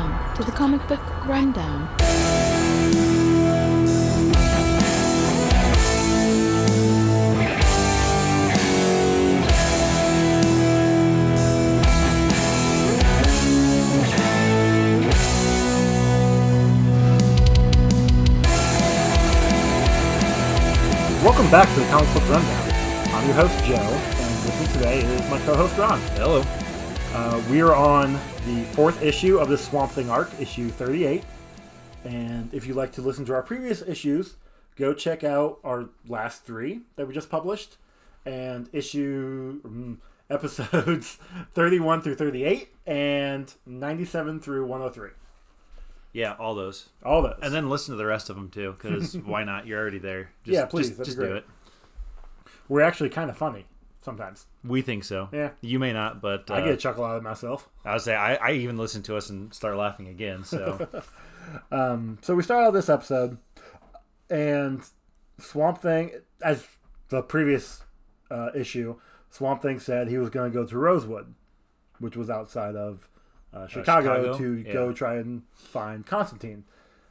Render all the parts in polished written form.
Welcome to the Comic Book Rundown. Welcome back to the Comic Book Rundown. I'm your host, Joe, and with me today is my co-host, Ron. Hello. We are on the 4th issue of the Swamp Thing arc, issue 38. And if you'd like to listen to our previous issues, go check out our last 3 that we just published, and episodes 31 through 38 and 97 through 103. Yeah, all those. All those. And then listen to the rest of them, too, because why not? You're already there. Yeah, please. Just do it. We're actually kind of funny sometimes. We think so. Yeah. You may not, but... I get a chuckle out of myself. I would say, I even listen to us and start laughing again, so... So we start out this episode, and Swamp Thing, as the previous issue, Swamp Thing said he was going to go to Rosewood, which was outside of Chicago to go try and find Constantine.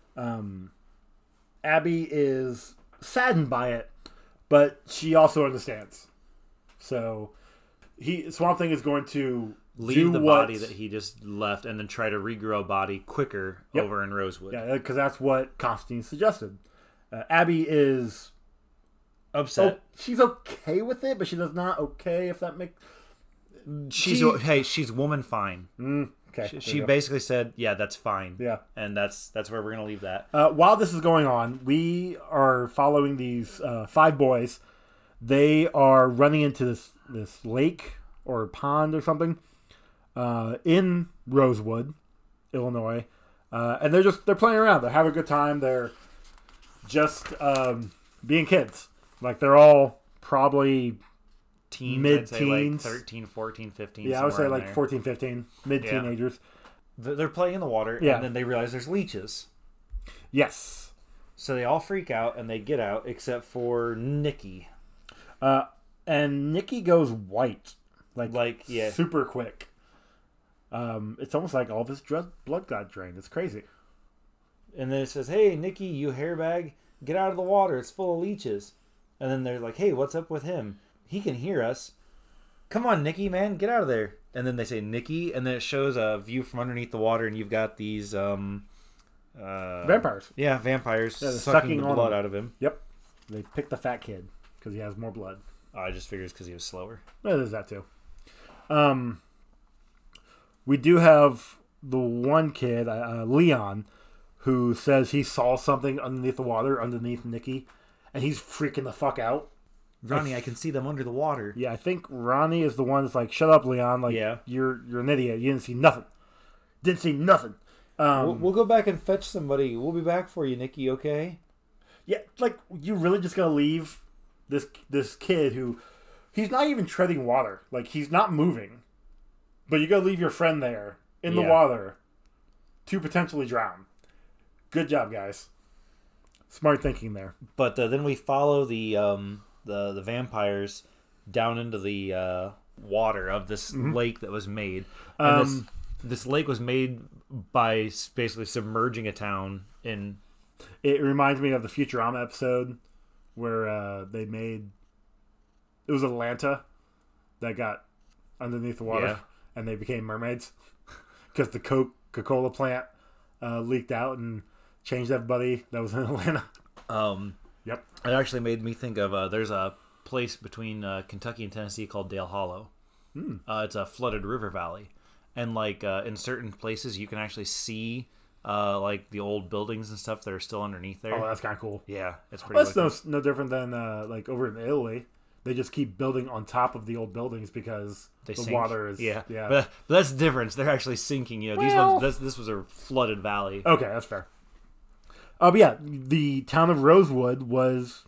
Abby is saddened by it, but she also understands. So Swamp Thing is going to leave the body that he just left and then try to regrow a body quicker over in Rosewood. Yeah, because that's what Constantine suggested. Abby is upset. She's okay with it, but she does not okay if that makes... She's woman fine. Okay. She basically said, yeah, that's fine. Yeah. And that's where we're going to leave that. While this is going on, we are following these 5 boys. They are running into this lake or pond or something in Rosewood, Illinois. And they're playing around. They're having a good time. They're just being kids. Like, they're all probably... mid-teens, like 13, 14, 15. Yeah, I would say like there. 14, 15, mid-teenagers. Yeah. They're playing in the water, and then they realize there's leeches. Yes. So they all freak out, and they get out, except for Nikki. And Nikki goes white. Like yeah. Super quick. It's almost like all of his blood got drained. It's crazy. And then it says, hey, Nikki, you hairbag, get out of the water. It's full of leeches. And then they're like, hey, what's up with him? He can hear us. Come on, Nikki, man, get out of there. And then they say Nikki, and then it shows a view from underneath the water, and you've got these vampires. Yeah, vampires sucking the blood out of him. Yep. They picked the fat kid because he has more blood. I just figured it's because he was slower. There's that too. We do have the one kid, Leon, who says he saw something underneath the water, underneath Nikki, and he's freaking the fuck out. Ronnie, I can see them under the water. Yeah, I think Ronnie is the one that's like, shut up, Leon. Like, you're an idiot. You didn't see nothing. Didn't see nothing. We'll go back and fetch somebody. We'll be back for you, Nikki, okay? Yeah, like, you really just gonna leave this kid who, he's not even treading water. Like, he's not moving. But you gotta leave your friend there, in the water, to potentially drown. Good job, guys. Smart thinking there. But then we follow the vampires down into the water of this lake that was made. And this lake was made by basically submerging a town in... It reminds me of the Futurama episode where they made... It was Atlanta that got underneath the water and they became mermaids because the Coca-Cola plant leaked out and changed everybody that was in Atlanta. Yep. It actually made me think of there's a place between Kentucky and Tennessee called Dale Hollow. It's a flooded river valley, and like in certain places you can actually see like the old buildings and stuff that are still underneath there. Oh, that's kind of cool. Yeah, it's pretty. That's no different than like over in Italy. They just keep building on top of the old buildings because the water is But that's the difference. They're actually sinking. You know, this was a flooded valley. Okay, that's fair. But yeah, the town of Rosewood was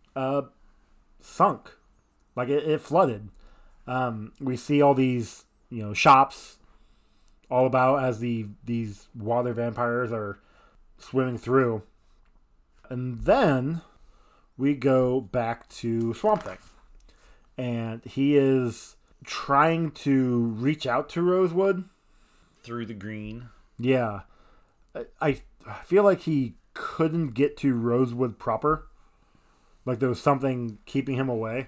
sunk. Like, it flooded. We see all these, shops all about as these water vampires are swimming through. And then we go back to Swamp Thing. And he is trying to reach out to Rosewood. Through the green. Yeah. I feel like he couldn't get to Rosewood proper. Like there was something keeping him away.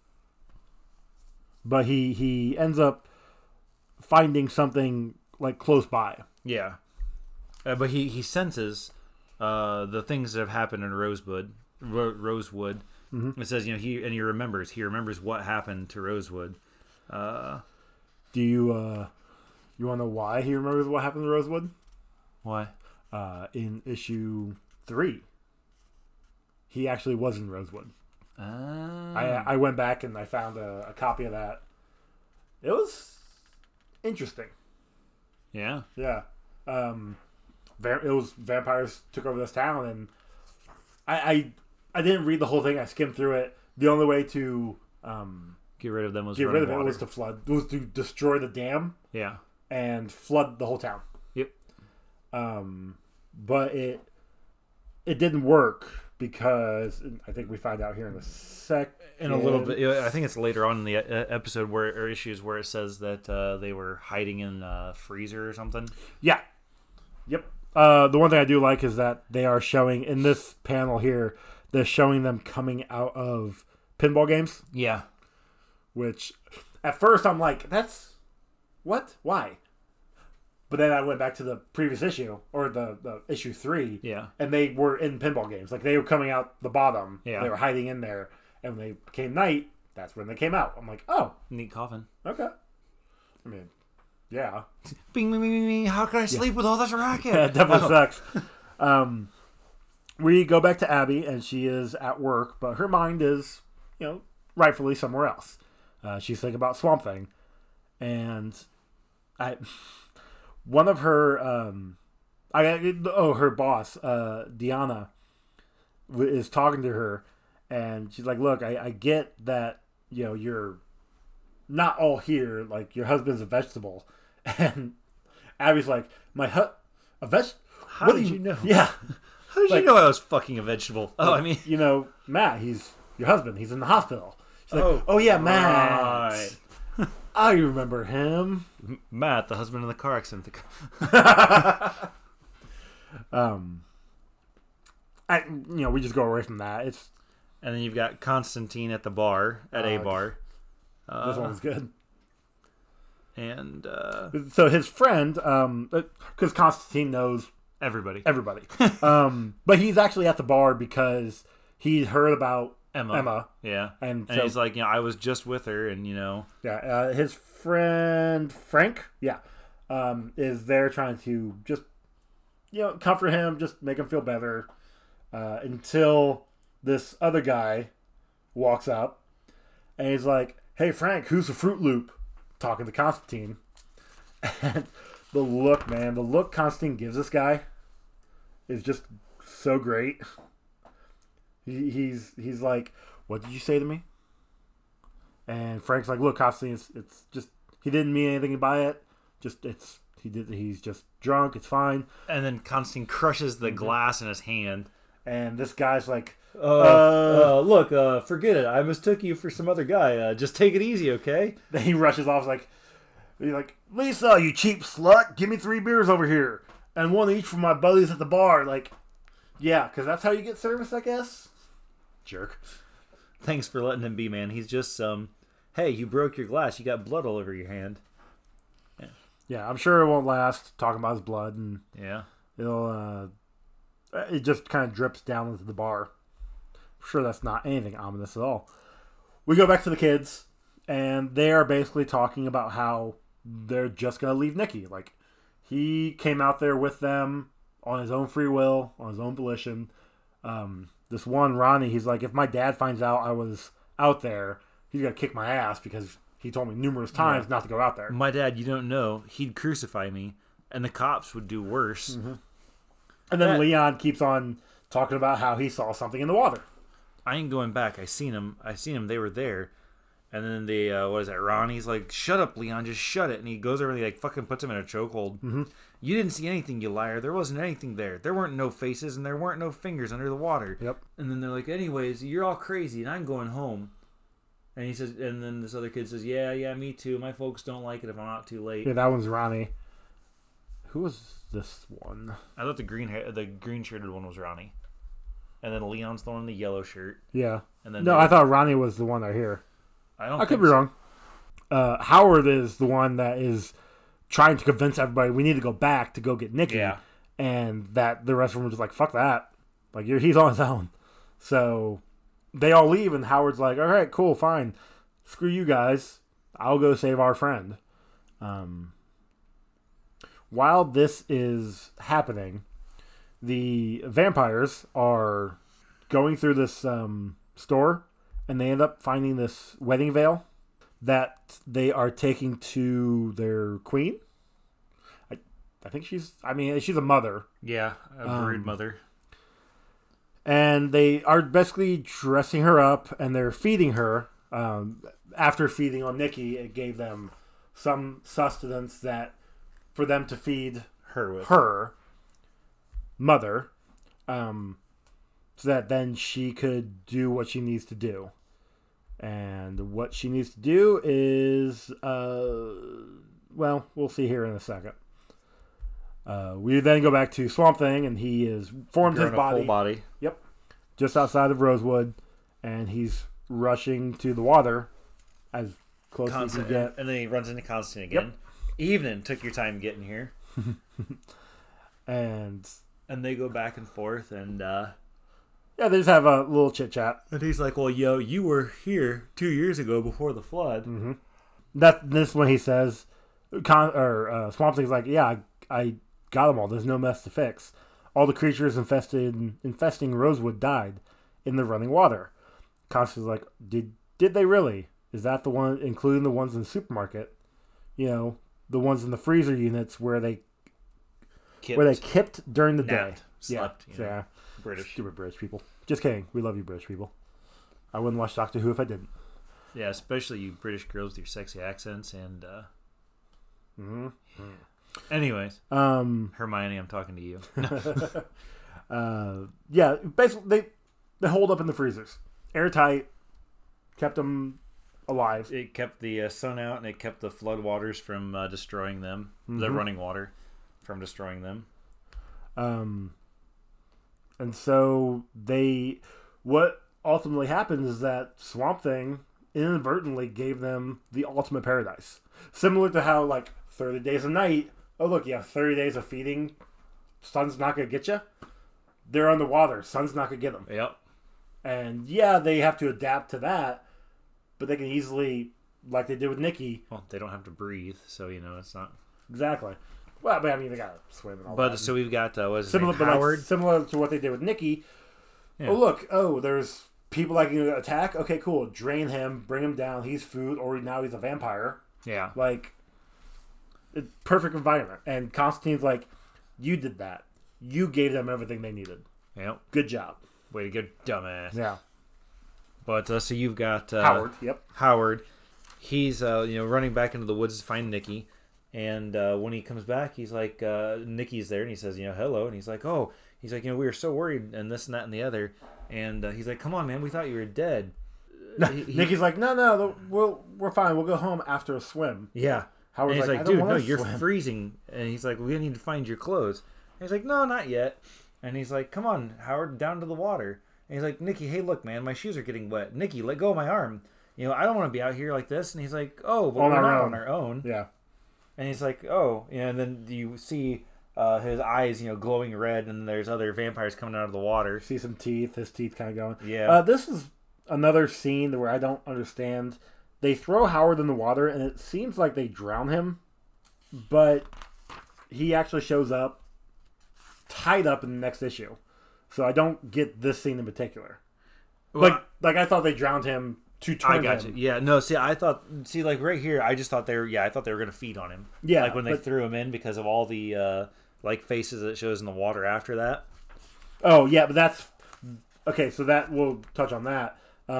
But he ends up finding something like close by. Yeah. But he senses the things that have happened in Rosewood. Mm-hmm. It says, he remembers what happened to Rosewood. Do you want to know why he remembers what happened to Rosewood? Why? In issue 3, he actually was in Rosewood. I went back and I found a copy of that. It was interesting. Yeah. Yeah. It was vampires took over this town, and I didn't read the whole thing. I skimmed through it. The only way to get rid of them was to flood. Was to destroy the dam. Yeah. And flood the whole town. Yep. But it didn't work because I think we find out here in a sec. In a little bit, I think it's later on in the episode or issues where it says that they were hiding in a freezer or something. Yeah. Yep. The one thing I do like is that they are showing in this panel here. They're showing them coming out of pinball games. Yeah. Which, at first, I'm like, that's what? Why? But then I went back to the previous issue, or the issue 3. Yeah. And they were in pinball games. Like, they were coming out the bottom. Yeah. They were hiding in there. And when they became night, that's when they came out. I'm like, oh. Neat coffin. Okay. I mean, yeah. Bing, bing, bing, bing. How can I sleep with all this racket? Yeah, it definitely sucks. We go back to Abby, and she is at work, but her mind is, rightfully somewhere else. She's thinking about Swamp Thing. And one of her, her boss, Deanna, is talking to her, and she's like, look, I get that, you're not all here, like, your husband's a vegetable. And Abby's like, a vegetable? How did you know? Yeah. How did you know I was fucking a vegetable? Oh, I mean... Matt, he's your husband. He's in the hospital. She's like, oh yeah, Matt. Right. I remember him. Matt, the husband in the car accident. We just go away from that. And then you've got Constantine at the bar, a bar. This one's good. And so his friend, because Constantine knows everybody. But he's actually at the bar because he heard about Emma. Yeah. And he's like, I was just with her, and Yeah. His friend Frank, is there trying to just, comfort him, just make him feel better, until this other guy walks up, and he's like, "Hey Frank, who's the Fruit Loop?" Talking to Constantine, and the look Constantine gives this guy is just so great. He's like, "What did you say to me?" And Frank's like, "Look, Constantine, it's just he didn't mean anything by it. He's just drunk. It's fine." And then Constantine crushes the glass in his hand, and this guy's like, look, forget it. I mistook you for some other guy. Just take it easy, okay?" Then he rushes off he's like, "Lisa, you cheap slut, give me 3 beers over here, and 1 each for my buddies at the bar." Like, yeah, because that's how you get service, I guess. Jerk. Thanks for letting him be, man. He's just hey, you broke your glass. You got blood all over your hand. Yeah, I'm sure it won't last. Talking about his blood, and yeah, it just kind of drips down into the bar. I'm sure that's not anything ominous at all. We go back to the kids, and they are basically talking about how they're just gonna leave Nicky. Like, he came out there with them on his own free will, on his own volition. This one, Ronnie, he's like, if my dad finds out I was out there, he's gonna kick my ass because he told me numerous times not to go out there. My dad, you don't know, he'd crucify me, and the cops would do worse. Mm-hmm. And then Leon keeps on talking about how he saw something in the water. I ain't going back. I seen him. They were there. And then the Ronnie's like, "Shut up, Leon, just shut it." And he goes over and he fucking puts him in a chokehold. Mm-hmm. "You didn't see anything, you liar. There wasn't anything there. There weren't no faces and there weren't no fingers under the water." Yep. And then they're like, "Anyways, you're all crazy and I'm going home." And he says, and then this other kid says, "Yeah, me too. My folks don't like it if I'm out too late." Yeah, that one's Ronnie. Who was this one? I thought the green shirted one was Ronnie, and then Leon's the one in the yellow shirt. Yeah. And then No, I thought Ronnie was the one right here. I could be wrong. Howard is the one that is trying to convince everybody we need to go back to go get Nikki. Yeah. And that the rest of them are just like, fuck that. Like, he's on his own. So they all leave, and Howard's like, all right, cool, fine. Screw you guys. I'll go save our friend. While this is happening, the vampires are going through this store, and they end up finding this wedding veil that they are taking to their queen. I think she's a mother. Yeah, a brood mother. And they are basically dressing her up, and they're feeding her. After feeding on Nikki, it gave them some sustenance that for them to feed her mother, so that then she could do what she needs to do. And what she needs to do is, well, we'll see here in a second. We then go back to Swamp Thing, and he has formed his body. Full body. Yep. Just outside of Rosewood, and he's rushing to the water as close as he can get. And then he runs into Constantine again. Yep. Evening, took your time getting here. and they go back and forth, and yeah, they just have a little chit chat. And he's like, "Well, yo, you were here 2 years ago before the flood." Mm-hmm. This when he says, Swamp Thing's like, "Yeah, I got them all. There's no mess to fix. All the creatures infesting Rosewood died in the running water." Constantine's like, "Did they really? Is that the one, including the ones in the supermarket? You know, the ones in the freezer units where they kipped during the day, slept, yeah, British, stupid British people. Just kidding. We love you, British people. I wouldn't watch Doctor Who if I didn't. Yeah, especially you British girls with your sexy accents and. Mm-hmm. Yeah. Anyways, Hermione, I'm talking to you. Yeah, basically they hold up in the freezers, airtight, kept them alive. It kept the sun out, and it kept the flood waters from destroying them. Mm-hmm. The running water from destroying them. And so what ultimately happens is that Swamp Thing inadvertently gave them the ultimate paradise. Similar to how, like, 30 days a night, oh, look, you have 30 days of feeding, sun's not going to get you. They're on the water, sun's not going to get them. Yep. And, yeah, they have to adapt to that, but they can easily, like they did with Nikki. Well, they don't have to breathe, so, it's not... Exactly. Well, but I mean, they got to swim and all that. But, so we've got, Howard? Similar to what they did with Nikki. Yeah. There's people like you to attack. Okay, cool. Drain him, bring him down. He's food, or now he's a vampire. Yeah. Like, perfect environment. And Constantine's like, you did that. You gave them everything they needed. Yep. Good job. Way to go, dumbass. Yeah. But, so you've got... Howard, yep. Howard. He's, running back into the woods to find Nikki. And when he comes back, he's like, Nikki's there, and he says, hello. And he's like, oh. He's like, we were so worried, and this and that and the other. And he's like, come on, man, we thought you were dead. Nikki's like, no, we're fine. We'll go home after a swim. Yeah. Howard's and he's like, dude, no, you're freezing. And he's like, we need to find your clothes. And he's like, no, not yet. And he's like, come on, Howard, down to the water. And he's like, Nikki, hey, look, man, my shoes are getting wet. Nikki, let go of my arm. I don't want to be out here like this. And he's like, oh, well, we're not on our own. Yeah. And he's like, oh. And then you see his eyes, glowing red, and there's other vampires coming out of the water. See some teeth, his teeth kind of going. Yeah. This is another scene where I don't understand. They throw Howard in the water, and it seems like they drown him, but he actually shows up tied up in the next issue. So I don't get this scene in particular. Well, like I thought they drowned him to turn him. I got you. Yeah, no, like right here, I just thought they were going to feed on him. Yeah. Like when they threw him in because of all the faces that it shows in the water after that. Oh, yeah, but that's... Okay, so that we'll touch on that.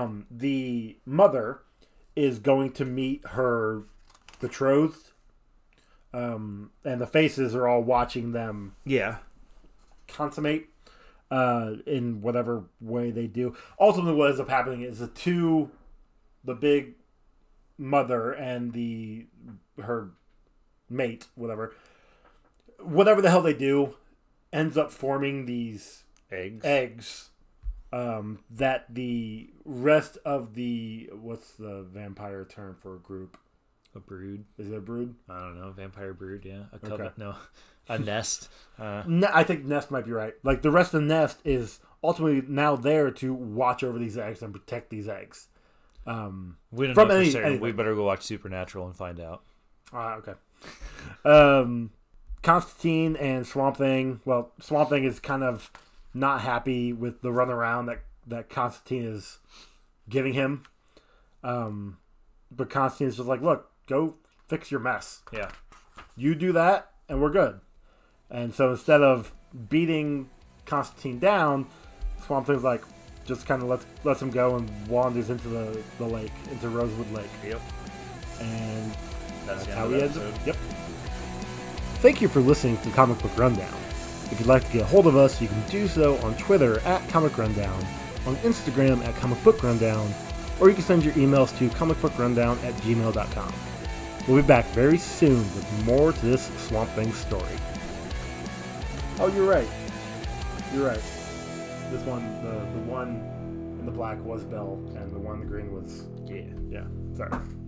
The mother is going to meet her betrothed, and the faces are all watching them consummate in whatever way they do. Ultimately, what ends up happening is the big mother and her mate, whatever, whatever the hell they do ends up forming these Eggs. that the rest of the, what's the vampire term for a group? A brood. Is it a brood? I don't know. Vampire brood, yeah. A coven. Okay. No. A nest. I think nest might be right. Like the rest of the nest is ultimately now there to watch over these eggs and protect these eggs. We don't From know for any- certain. anything. We better go watch Supernatural and find out. Okay. Constantine and Swamp Thing. Well, Swamp Thing is kind of not happy with the runaround that Constantine is giving him. But Constantine's just like, look, go fix your mess. Yeah. You do that, and we're good. And so instead of beating Constantine down, Swamp Thing's like, just kind of lets him go and wanders into the lake, into Rosewood Lake. Yep. And That's the end how of he the ends up. episode. Yep. Thank you for listening to Comic Book Rundown. If you'd like to get a hold of us, you can do so on Twitter at Comic Rundown, on Instagram at Comic Book Rundown, or you can send your emails to comicbookrundown@gmail.com. We'll be back very soon with more to this Swamp Thing story. Oh, you're right. You're right. This one, the one in the black was Belle, and the one in the green was... Yeah. Yeah, sorry.